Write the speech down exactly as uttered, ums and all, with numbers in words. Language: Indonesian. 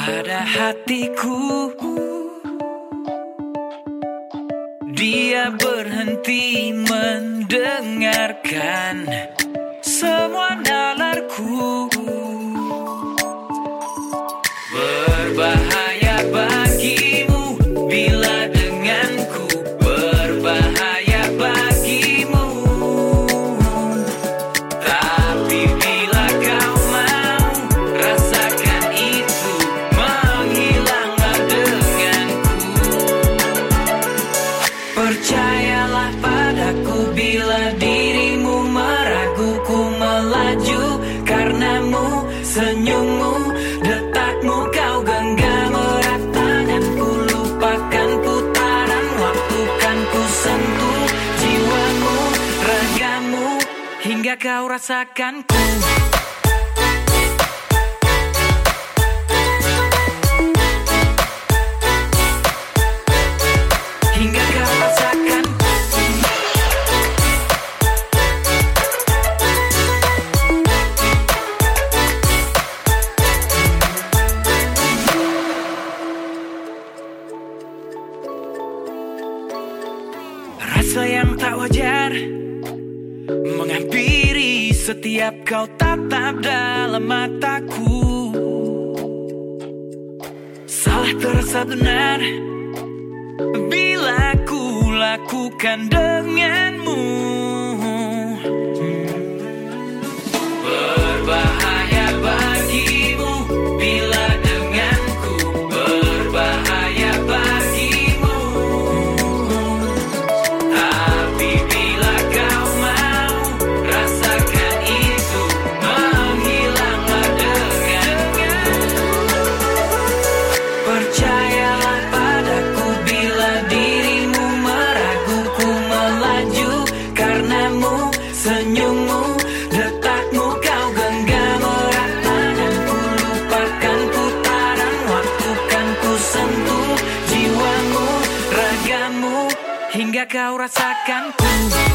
pada hatiku. Dia berhenti mendengarkan semua nalarku. Berbahaya bagimu bila denganku, berbahaya bagimu. Tapi bila kau mau rasakan itu, menghilanglah denganku. Percayalah padaku bila dirimu meraguku, melaju karenamu, senyummu, detakmu kau genggam erat tanganku. Lupakan putaran waktu, kan ku sentuh jiwamu, ragamu, hingga kau rasakanku. Hingga kau rasakan. Rasa yang tak wajar menghampiri setiap kau tatap dalam mataku. Salah terasa benar bila ku lakukan denganmu. Berbahaya bagimu bila denganku, berbahaya bagimu. Tapi bila kau mau rasakan itu, menghilanglah denganku. Percayalah padaku bila dirimu meraguku, melaju karenamu, senyummu, detakmu kau genggam erat tanganku. Lupakan putaran waktu, kan ku sentuh jiwamu, ragamu, hingga kau rasakanku.